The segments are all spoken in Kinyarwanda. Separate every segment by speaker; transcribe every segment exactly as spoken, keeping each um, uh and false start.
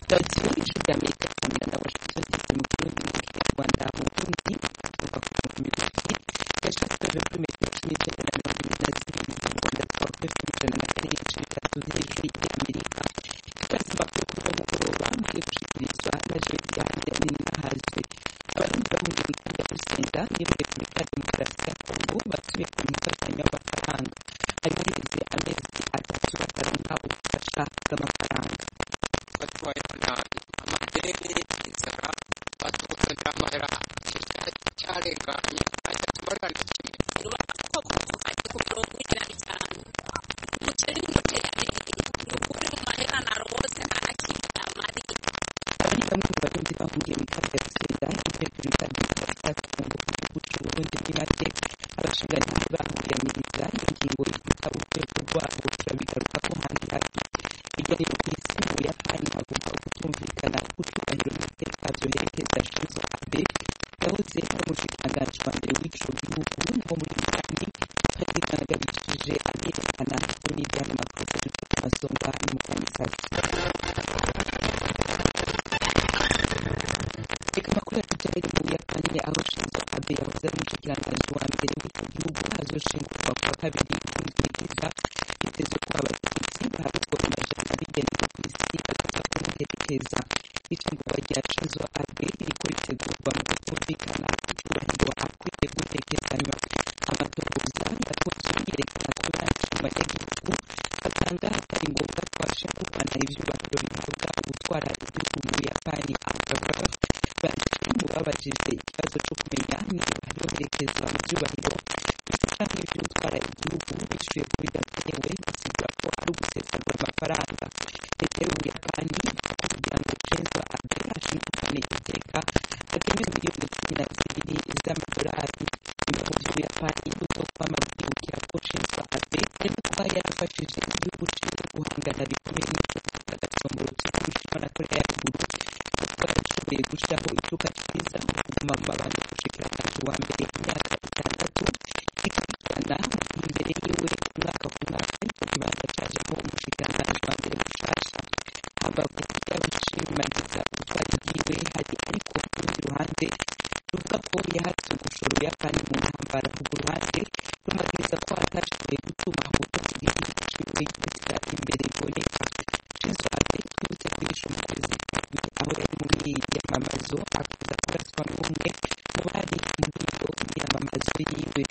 Speaker 1: radiyo ijwi ry'Amerika ikamira na Washington D C mu Burundi mu Kinyarwanda mu Burundi tuvuga ku makuru migufi yashyikirijwe kuri metero cumi n'icyenda na mirongo irindwi na zibiri mu Rwanda tukaba kuri efuperi ijana na kane n'ibice bitatu z'ijwi ry'Amerika ikaze makuru kuri uwo mugoroba mugiye gushikirizwa na Jewe Diane Ninahazwe. Abarundi bahungiye mu gihugu cya Rusenga ni muri Repubulika ya Demokarasi ya Kongo basubiye ku mfashanyo y'amafaranga hari haheze amezi atatu bataronka ubufasha bw'amafaranga.
Speaker 2: Batwaye nabi amadeni inzara batuzanira amahera cyarenganye ajya tumarira na kimwe
Speaker 3: rubaka ko ari ku mirongo ine na bitanu umuceri n'indote ya bibiri n'ukuri mu mahera na rwose nta na kimwe amari.
Speaker 1: Aba ni bamwe mu barundi bahungiye mu gihugu cya Rusenga muri Repubulika ya Demokarasi ya Kongo ku gihugu cy'u Burundi muri make abashingantahe bahuriyamiriza ingingo ivuga urwego rwabo turabigaruka ko handi hafi hirya no hino ku isi mu Buyapani hagomba kutumvikana kutubahiro n'iteka byoherekeza Shinzo Abe yahoze ari umushikiranganji wa mbere w'ico gihugu no muri Japani perezida yagabishije anerekana ko n'ibyaha amakosa dufite amasonga n'umukomisasi. Reka amakuru yatujyanye mu Buyapani aho Shinzo Abe yahoze ari umushikiranganji wa mbere w'icyo gihugu azoshingurwa ku wa kabiri w'indwigiza bitezwe ko abategetsi bahabwa amajana bigenewe ku isi bakaza kumuherekeza. Ishingurwa rya Shinzo Abe ririko ritegurwa mu kutumvikana icyubahiro akwiye gutekerezanywa. Amatohoza yakozwe yerekana ko benshi mu banyagihugu basanga hatari ngombwa ko hashingurwana ivyubahiro bihabwa gutwara igihugu mu Buyapani. Abagabo benshi mu babajijwe ikibazo cyo kumenya niba yoherekezwa mu vyubahiro bifasha nk'ivyo gutwara igihugu bishuye ko bidakenewe bisigura ko ari ugusesagura amafaranga. Leta y'Ubuyapani kugira ngo Shinzo Abe ashingurwane iteka agenewe miliyoni cumi na zibiri z'amadolari. Ibihugu vy'Ubuyapani bizokwama vyibukira ko Shinzo Abe ariko kuba yarafashije igihugu ciwe guhangana bikomeye n'ikibazo c'agacomboro c'Ubushinwa na Korea ya Ruguru kuko yarashoboye gushiraho icuka ciza mu kuguma mu mabanga y'umushikiranganji wa mbere imyaka itandatu ikurikirana imbere yiwe umwaka ku mwaka ico kibanza cajemo umushikiranganji wa mbere mushasha. Hambavu y'abashimagiza gutwara ibyiwe hari ariko ku rundi ruhande ruvuga ko yahatswe gushora Ubuyapani mu ntambara. Urwo ruhande rumagiriza ko atashoboye gutuma ubutunzi bw'igihugu ciwe butera imbere biboneka. Shinzo Abe twibutse ko yishe mu kwezi aho yari mu miyamamazo akuza kuraswa n'umwe mu bari muri iyo miyamamazo yiwe.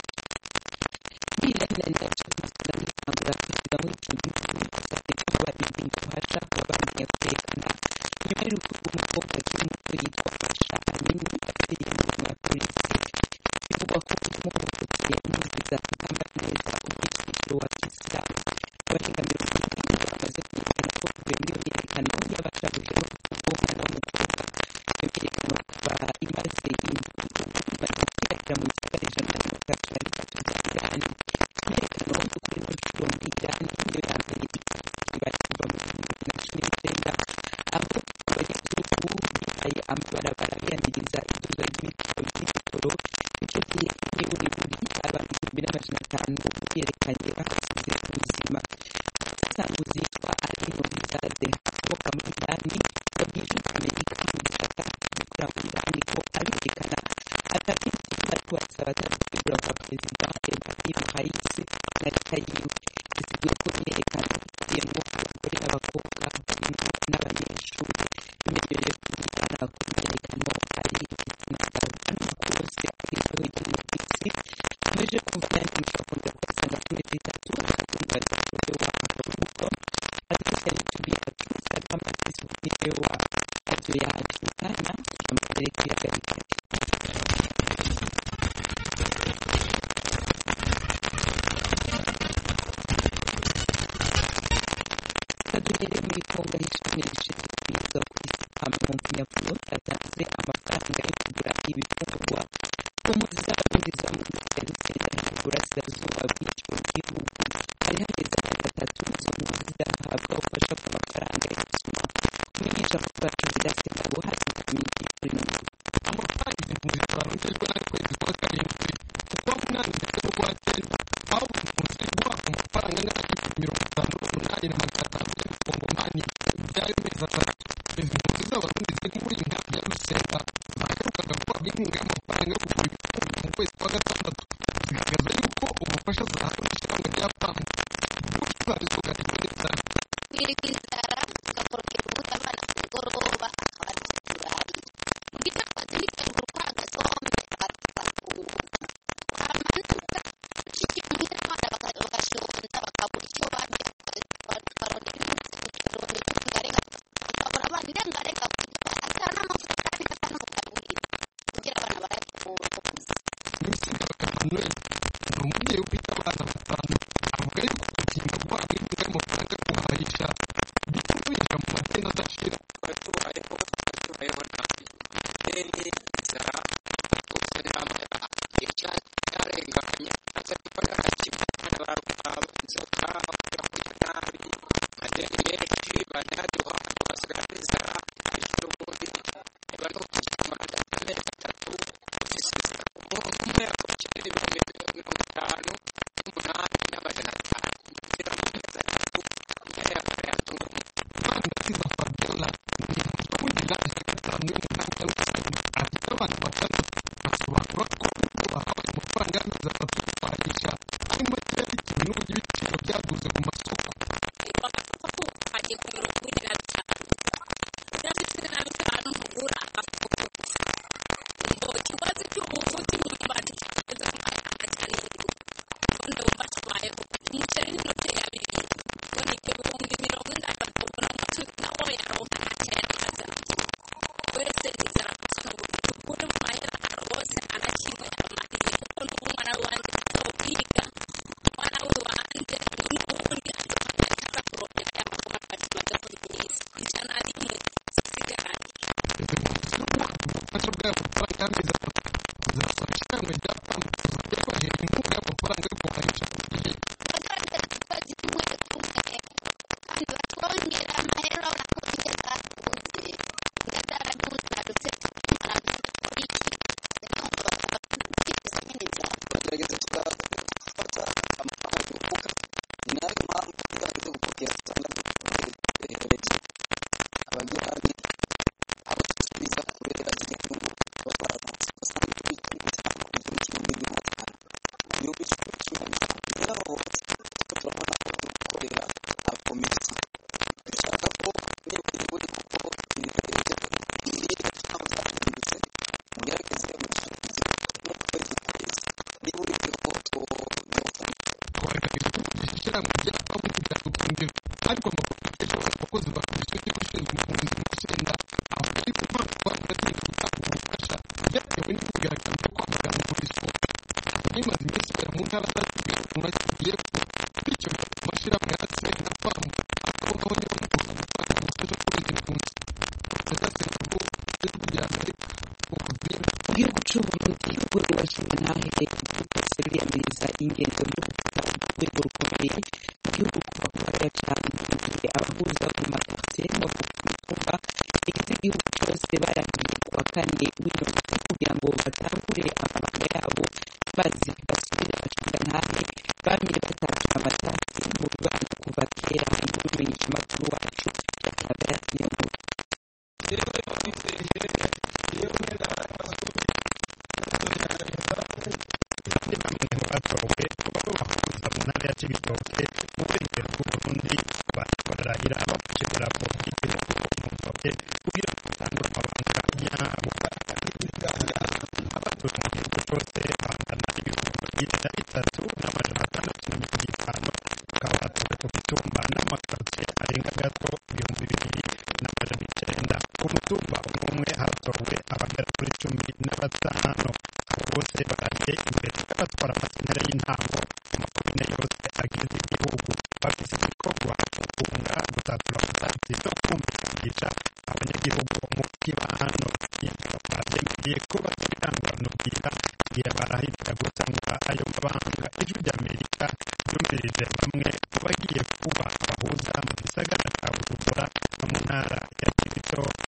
Speaker 1: Niranira cy'amasanga y'itangura perezida w'icyo gihugu yasabye ko abarinda ububasha babandanya kwerekana nyuma y'uko umukobwa akiri muto yitwa Fasha Amini yapfiriye mu mirimo ya polisi. Bivugwa ko umuhohoteye umuziza kugamba neza umwishyikiro wa Kisilamu. Abarenga mirongo ine bamaze kwerekana ko kuvuye muri iyo myiyerekano y'abashakuje no kuvuga n'umukobwa. Iyo myiyerekano ikaba imaze indwi imaze kwiragira mu bisagara ijana na mirongo itatu na bitatu bya Irani. Imyiyerekano yo kuri ino nshuro muri Irani niyo ya mbere ibaye kuva mu bihumbi bibiri na cumi n'icyenda aho abanyagihugu bihaye amabarabara biyamiriza iduzwa ry'ibiciro by'ibitoro. Icyo gihe n'imiburiburi abantu igihumbi n'amajana atanu biyerekanye bahasize ubuzima. Umusanguzi yitwa Ali Nobizade akomoka muri Irani yabwiye ijwi ry'Amerika mu gishaka gukora muri Irani ko abiyerekana atafite ariko basaba atakwegura kwa perezida Ibrahim Raisi na leta yiwe. Bisiguye ko imyiyerekano ikubiyemo abagore n'abakobwa barimo n'abanyeshuri. Imbere yo kumvikana ku myiyerekano hari igitsina gabo. Ano makuru yose agezweho hirya no hino ku isi mukomeje kumva kandi mushobora kongera kuyasanga kuri metero itatu akatumva radiyo wa akaruhuko adresi ya YouTube yacu Instagram na Facebook ni radiyo wa radiyo yacu kandi tukamubere tuyagarika. Kadurere muri Kongo ishami rishinzwe kwiga ku isi Pamumpfu Nyabuno yatanze amafaranga yo kugura ibifungurwa ku mpunzi z'abarundi za mu Rusenga n'Iburasirazuba bw'icyo gihugu. Hari hageze amezi atatu izo mpunzi zidahabwa ubufasha bw'amafaranga yo gusoma. Kumenyesha ko bwacu bidasengabo hasize imiti kuri n'ubu.
Speaker 2: amafaranga izi mpunzi zarongejwe n'ukwezi kwa karindwi kuko munani ndetse n'ukwa cyenda aho buri mpunzi guhabwa amafaranga angana n'ibihumbi mirongo itanu n'umunani na magana atanu y'ibihumbi umunani by'ayo mezi atatu. ubufasha zahawe n'ishyirahamwe rya pamu n'ubutwari bw'ugaragaza
Speaker 3: kwirirwa inzara tugakorokera ubundi abana ku mugoroba akaba ari cyo turaye mu gitondo ntibiterwa urwagasombe bagafunguza twamanuka dushyikiye muhira abana bagashonza bakabura icyo barya tukarondera tukarondera tukarenga tukabura abana irengarenga atari n'amavuta kandi atari n'umugaburire kugira abana barayakura
Speaker 2: n'isiga Emmanuel ni umubyeyi ufite abana batanu avuga yuko gutinda guhabwa inkunga y'amafaranga yo guhahisha bituma binjira mu madeni adashira
Speaker 4: twari tubayeho twari tubayeho nabi ideni inzara gusa n'amara icyarenganye aza gukora kimwe abana barwara inzoka bakajya kurya nabi madeni menshi banaduha tugasigara n'inzara bityo ubundi niba no kugikora amezi atatu ufise umuntu umwe akurikirana ibihumbi mirongo itanu n'umunani n'amajana atanu kugira ngo amezi atatu nyine yakayatunga
Speaker 2: Manirakiza Fabiola ni uwugira iya gatanu y'umunani y'ubuzima afite abana batandatu asobanura ko ubwo bahawe amafaranga y'amezi atatu yo kwahisha arimo yari bitewe n'uburyo ibiciro byaguze mu masoko
Speaker 3: bagafuka ko hagiye ku mirongo ine na bitanu udafite na bitanu ntugura agafuka ngo ikibazo cy'ubuvuzi imyumbati kigeze ku mafaranga cyane none wumva tubayeho umuceri n'inote ya bibiri none ibyo bihumbi mirongo inani bakabona umutuzi nawo yaronka ntacyo yamaze wese nizera gusa n'uburyo tugure mu mahera arose anakimwe amariye kuko n'ubu umwana wanjye atawubwiga umwana we wanjye n'ubundi azofata akaza kurondera aya makoma twari tumaze kubigwiza ijana rimwe zisigaranye
Speaker 2: izi mpunzi zo guhabwa ubufasha bw'aya mafaranga y'amezi atatu zirasaba ishyirahamwe rya pamu kuzajya kubahera inkunga y'amafaranga yo guhahisha ku gihe
Speaker 3: bagaragaza ukwezi kumwe kumwe kandi batwongera amahera urabona ko inge zakunze inge zaraduze nadutse tumara dukora iki niyo ngo bakaba dukiriza nyine inzara
Speaker 4: turagerageza tugafata amafaranga y'ubufuka ni nayo mpamvu tugerageza gupokera tutandatu duherereje abagiranye abo dusubiza kubera igihugu batwaratse basanzwe bituma bitanu ibihumbi kimwe n'ibihumbi bitanu ibihumbi cumi cumi na bitanu rero hose tuko turabona ko dukorera abakomisi dushaka ko niba uri kuko ibiherereje ibiribwa cyangwa byahindutse mugerageze musubize no kwezi kwezi niba uri ko twofata
Speaker 2: kugaragariza ko kugisha ishyirahamwe rya pamu ntibyadukundira ariko amakuru akeje abakozi ba komisiyo y'igihugu ishinzwe impunzi mu Rusenda avuga yuko impamvu bavugatinda gutanga ubufasha byatewe n'imyigaragambyo yo kwamagana umurisho imaze iminsi igera mu ntara zatubwira ukuntu akigiye bityo bigatuma amashyirahamwe ya aseri na pamu akabonaho niba mu kuza gutanga ubufasha kuri izi mpunzi Sedasenabo ijwi rya Amerika ubuzima
Speaker 1: mu gihugu c'uburundi urwego rwashingantahe rwose ruriyamiriza ingendo yo gufata urwego rukomeye mu gihugu kuva ku karere cane mu gihe abahuza mu makartier no ku mitumba igize igihugu cose barahiye ku wa kane w'ino ndwi kugira ngo batahure amabanga yabo maze basubire abashingantahe bamye batatura amatati mu bibano kuva kera n'umumenyesha amakuru wacu yakaba iyo nkuru
Speaker 5: kandi bamwe mu batowe kuba bahuza mu ntara ya Cibitoke mu burengero bw'Uburundi bararahira bafashe idarapo ry'igihugu mu ntoke kugira ngo batangure amabanga yabo abatowe mu gihugu cose bangana ibihumbi ijana na bitatu n'amajana atandatu na mirongo itanu bakaba batowe ku mitumba n'amakartier arenga gato ibihumbi bibiri n'amajana icenda ku mutumba umwe umwe hatowe abagera kuri cumi na batanu abo bose barahiye imbere y'abatwara amasentera y'intango mu makomine yose agize igihugu bafise igikorwa cyo kunga gutatura amatati no kumvikanisha abanyagihugu mu kibano ibyo bavyemeye ko bazobiranguranubwira igihe barahirira gutanga ayo mabanga ijwi ry'Amerika ryumvirije bamwe mu bagiye kuba abahuza mu gisagara ca Bujumbura no mu ntara ya Cibitoke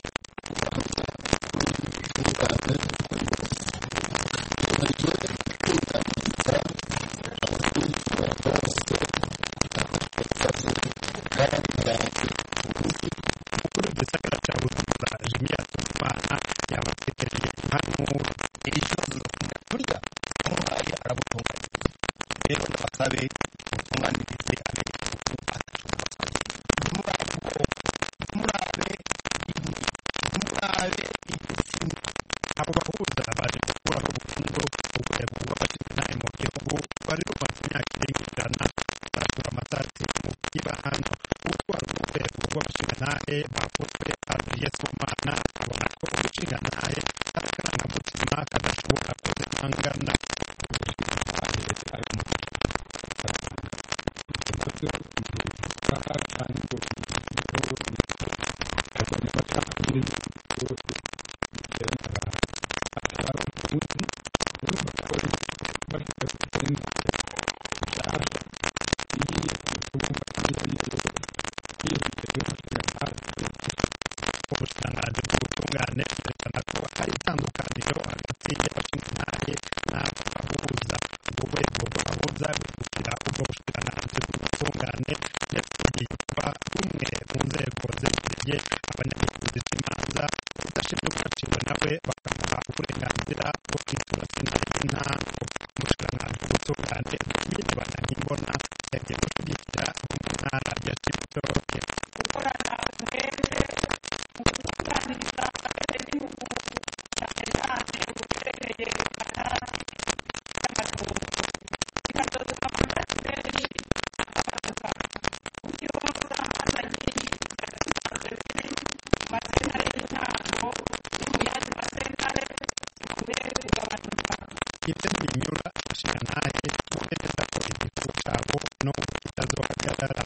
Speaker 5: umukuru w'igisagara ca Bujumbura Jimmy Hatunimana yabatekereye impanuro
Speaker 6: ikibazo burya umuhaye arabutunganya
Speaker 5: rero ndabasabe mutunganirize abenegihugu atashobora basabye murabe murabe igitsina abo bahuza baje gukuraho burundu urwego rw'abashinzwe mu gihugu rwari rumaze imyaka irenga ijana baratura amatati mu kibahano gutwara urwego rw'abashinzwe bavuzwe Adrien Sibomana abona ko ubushingantahe ari akarangamutima kadashobora kuzimangana ubushikiranganji bw'ubutungane bwerekana ko hari itandukaniro hagati y'abashingantahe n'abahuza urwego rw'abahuza rwegukira ubwo bushikiranganji bw'ubutungane ndetse bugiye kuba rumwe mu nzego zegereye abanyagihugu z'imanza udashimye ukaciwe nawe bakamuha uburenganzira bwo kwitura sentare y'intango umushikiranganji w'ubutungane Domine Banyankimbona yagiye gushyigikira mu ntara ya Cibitoke
Speaker 6: gukorana mwese mu gutunganiriza abenegihugu cyane cyane ubuherekeye amatati y'amatongo bikazozwa amatati menshi akabanuka ukironsa haza nyinshi zisanzwe ziri mu masentare y'intango no mu yandi masentare zikwiye kugabanuka
Speaker 5: ibyo ntibinyura abashingantahe bemeza ko igifu cyabo no kitazohagarara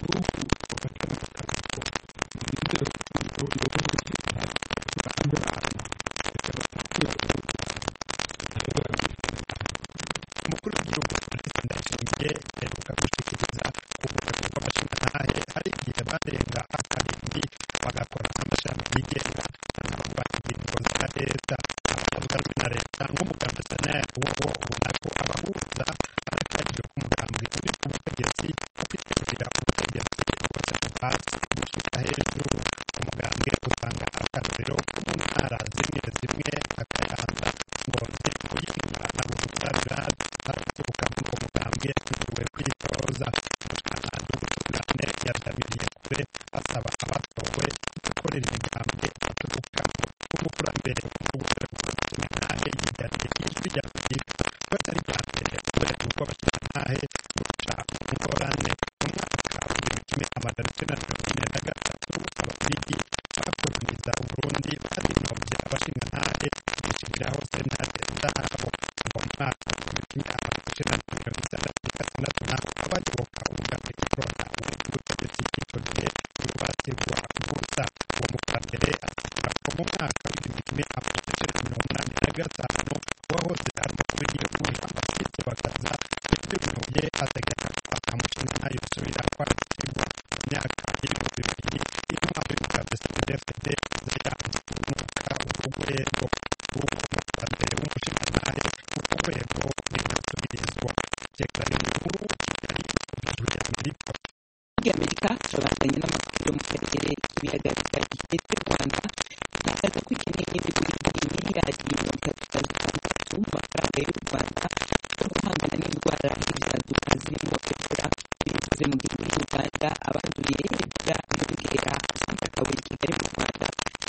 Speaker 5: umukuru w'igihugu Evariste Ndayishimiye aheruka gushikiriza ku rwego rw'abashingantahe hari igihe barenga akarindwi bagakora amashami yigenga bakavuga ingingo za leta abatavuga rumwe na leta nk'umugambi Sanel wowo ubona ko abahuza barakajije ku mugambi uri ku butegetsi ufite kugira ubutegetsi bwose kuva hasi gushyira hejuru umugambwe utanga akarorero ko mu ntara zimwe zimwe akayanza ngozi kuyinga na buhuza baraturuka muri uwo mugambwe ntuwe kwitoza umushikiranganji w'ubutungane yaryamiriye kure asaba abatowe gukorera imigambwe baturukamo umukurambere w'urwego rw'abashingantahe yigariye ijwi rya Afurika ko atari bwa mbere urwego rw'abashingantahe ruca mu ngorane mu mwaka w'igihumbi kimwe amajana icyenda na mirongo ine na gatatu ababiligi bakoloniza Uburundi barinovye abashingantahe bishiriraho sentare zabo mu mwaka w'igihumbi kimwe amajana icyenda na mirongo itandatu na gatandatu naho abayoboka umugambi ikorona w'ubutegetsi bw'ico gihe bategwa gusa uwo mukurambere asigura ko mu mwaka w'igihumbi kimwe amajana icyenda na mirongo umunani na gatanu uwahoze ari umukuru w'igihugu Jean-Baptiste Bagaza yabinuye ategeka ko atamushingantahe yosubira kwakirwa mu myaka y'ibihumbi bibiri intwaro y'umugambi C N D D F D yanze kunuka urwego uwo mukurambere w'umushingantahe urwo rwego ntirusubirizwa vyegeranije inkuru Kigali ijwi rya Amerika
Speaker 1: Amerika turabandanya n'amakuru yo mu karere k'ibiyaga bigari leta y'u Rwanda itangaza ko ikeneye buri miliyari mirongo itatu na zitandatu mu mafaranga y'u Rwanda yo guhangana n'indwara z'ibyaduka zirimo Ebola bivuze mu gihugu cy'u Rwanda abanduye Ebola biyongera Asante Kabuye Kigali mu Rwanda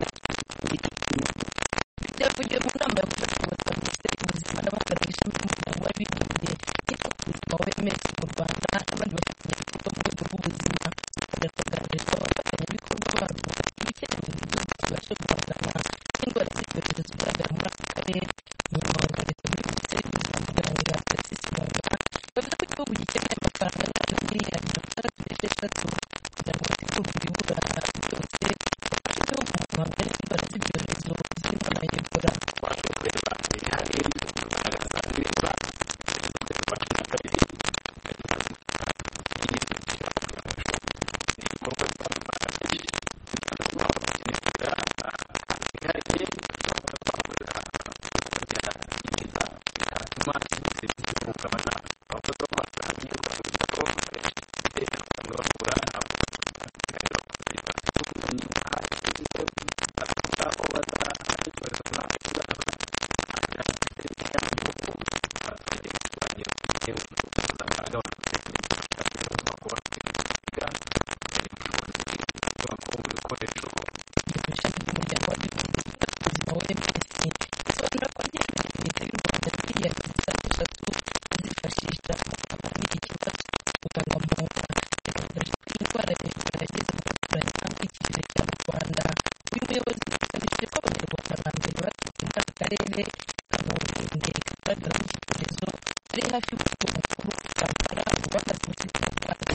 Speaker 1: muri Kinyarwanda
Speaker 7: byavugiwe mu nama y'ubushakashatsi bwa minisiteri y'ubuzima n'abafatanyije n'umuryango w'abibumbye yita ku buzima wa O M S mu Rwanda n'abandi bafatanyabikorwa mu rwego rw'ubuzima bagatangarizwa abafatanyabikorwa barwo ibikenewe mu gihugu kibasha guhangana n'indwara z'ibyorezo zigaragara muri aka karere umunyamabanga wa leta muri minisiteri y'ubuzima muganga Tarsisi Munga bavuze ko igihugu gikeneye amafaranga angana na miliyari mirongo itandatu n'esheshatu kugira ngo bategure ibibura byose bafashe igihugu mu guhangana n'indwara z'ibyorezo zirimo na Ebola hafi y'umurwa mukuru Kampala bamaze gucika ubwato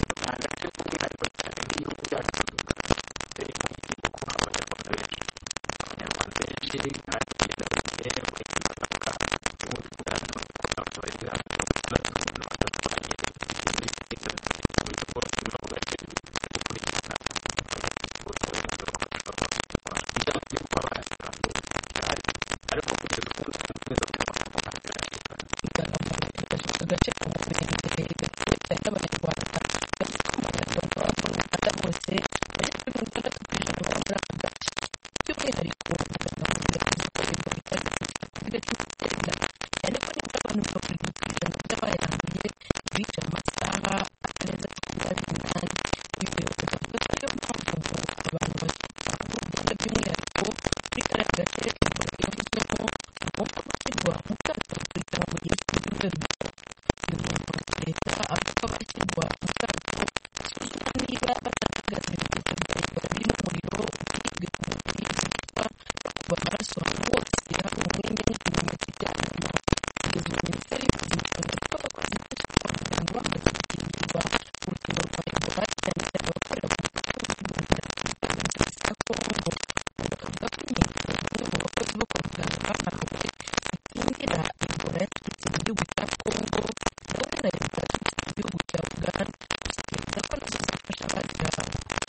Speaker 7: agace ka Mubende gatuwe cyane n'Abanyarwanda gato Abanyarwanda baba mu Rwanda bose bagera kuri mirongo itandatu ku ijana baba muri aka gace by'umwihariko Mugangamurira yavuze ko Ebola ikaze kurusha covid cumi n'icyenda cyane ko nibura abantu mirongo irindwi ku ijana by'abayanduye bica mu masaha atarenze makumyabiri n'ane uyu muyobozi avuga ko ariyo mpamvu ngo abantu bakitwa mu Rwanda by'umwihariko muri kariya gace Ebola yavuzwemo bagomba gushyirwa mu kato bakurikiranwa mu gihe cy'ibyumweru bitatu uyu muyobozi leta avuga ko abashyirwa mu kato basuzumwa niba batagaragaza ibimenyetso bya Ebola birimo umuriro uburibwe ku mubiri igitwa bakuba amaraso ahantu hose hari umwenge n'ikimenyetso cya nyuma kugeza ubu minisiteri y'ubuzima ikomeza ko abakozi benshi kwa muganga bamaze gukingirwa urukingo rwa Ebola cyane cyane abakorera ku mupaka w'Ibunga na Demokarasi ya Kongo bakavuga ko inkingo bamwe mu bakozi bo kwa muganga bahawe zikingira Ebola yaturutse mu gihugu cya Kongo ndetse na Ebola yaturutse mu gihugu cya Uganda bemeza ko nazo zafasha abazihawe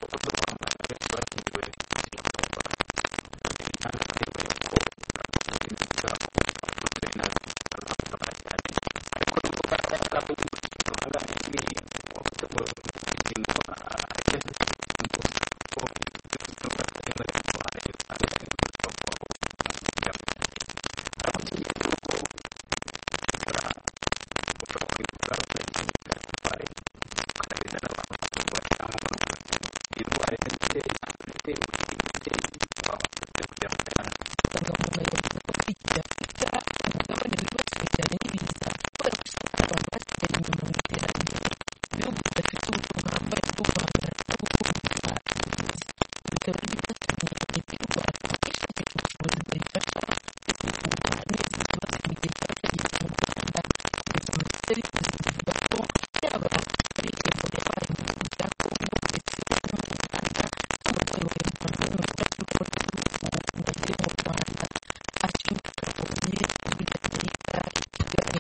Speaker 7: Mugangamurira yavuze ko muri iki gihe Afurika umugabane wibasiwe cyane n'ibiza kubera ko usanga abantu basigaye inyuma mu iterambere ibihugu bidafite uburyo buhambaye bwo guhangana no gukumira ibiza bikaba ari byo byatumye leta y'u Rwanda ishakisha ubushobozi bwayifasha gutegura neza ikibazo mu gihe cyaba cyageze mu Rwanda kugeza minisiteri y'ubuzima ivuga ko yaba ari Ebola yabaye mu gihugu cya Kongo ndetse no mu Uganda n'umurwayi wa Ebola n'umwe mu rwego rw'igihugu ngo agere mu Rwanda ashimira abayobozi ijwi rya Amerika i Kigali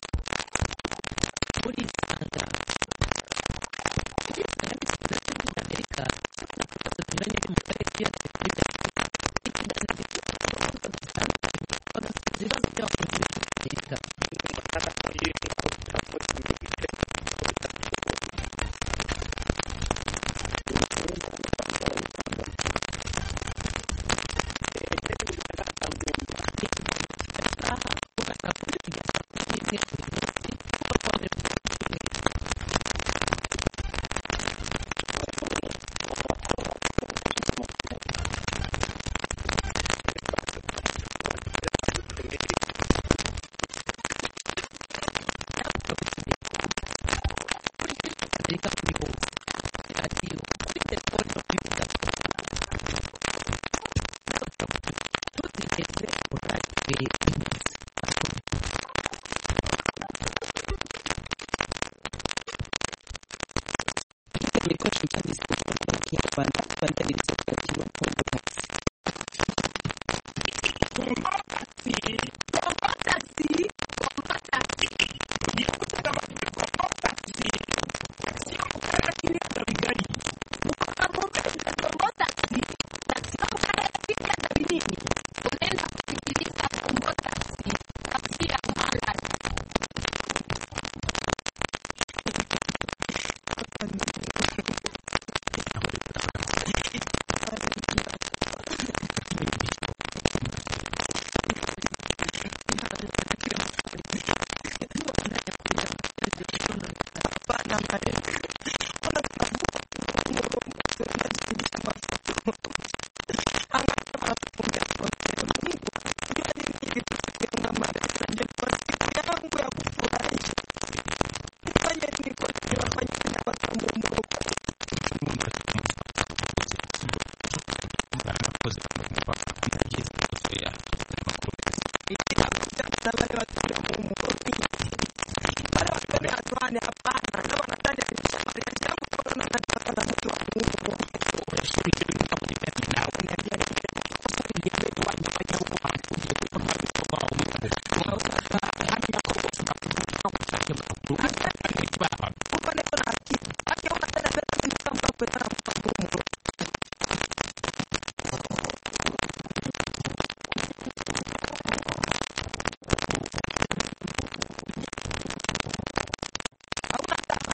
Speaker 1: muri Uganda igisanga n'ikibazo cy'ijwi rya Amerika kibona ku bibazo binyuranye byo mu karere k'ibiyaga bigari bya Afurika ikiganiro gifite abakozi batandukanye bagasubiza ibibazo by'abakunzi b'ijwi rya Amerika isaha kuva saa kumi kugera saa kumi n'imwe buri munsi kuva kuwa mbere kugera ku cyumweru Amerika kuri bose radiyo kuri telefoni no kuri mudasobwa ntuzigeze urangirwe neza ikiganiro ikoresha cyane zikoresha mu kinyarwanda twandaniriza kwakira Kongo taxi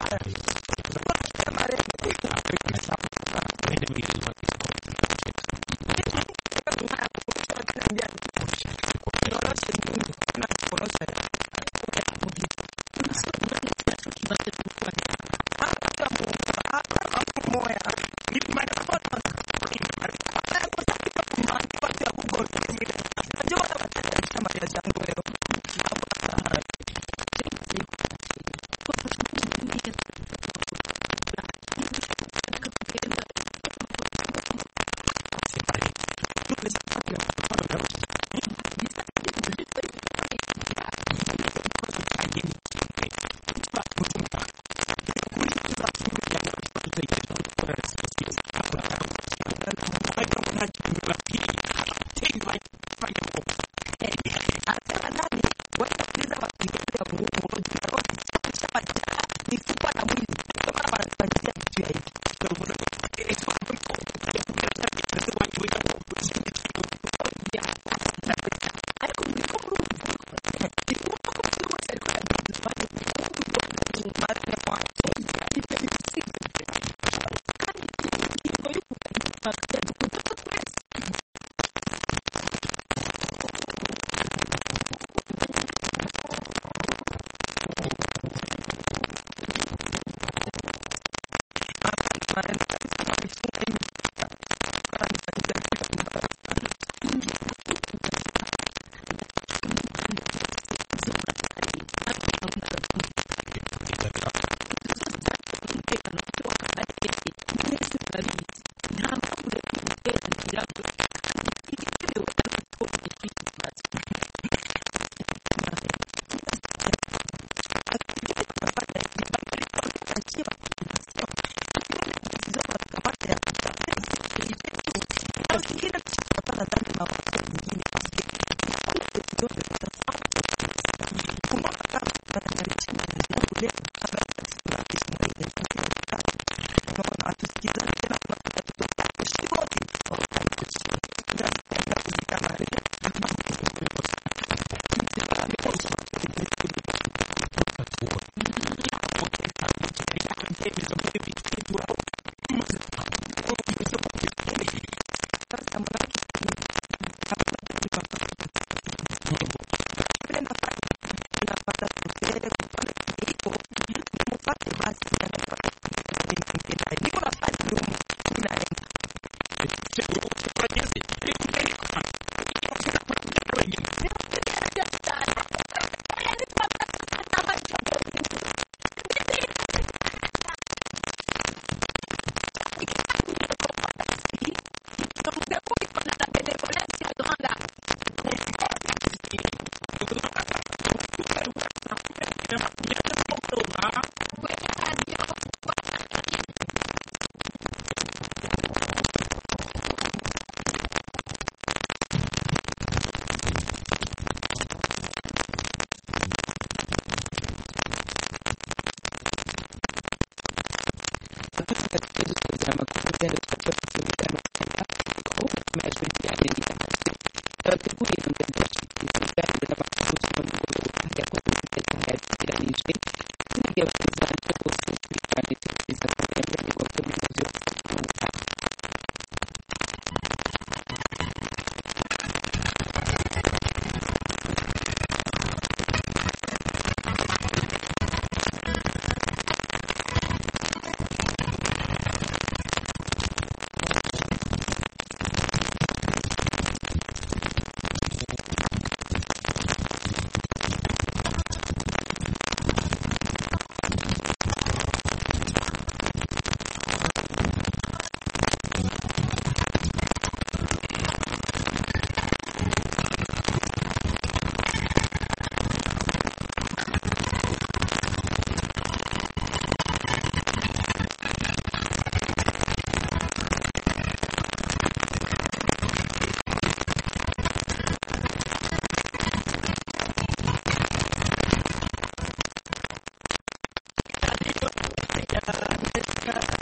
Speaker 7: Gracias.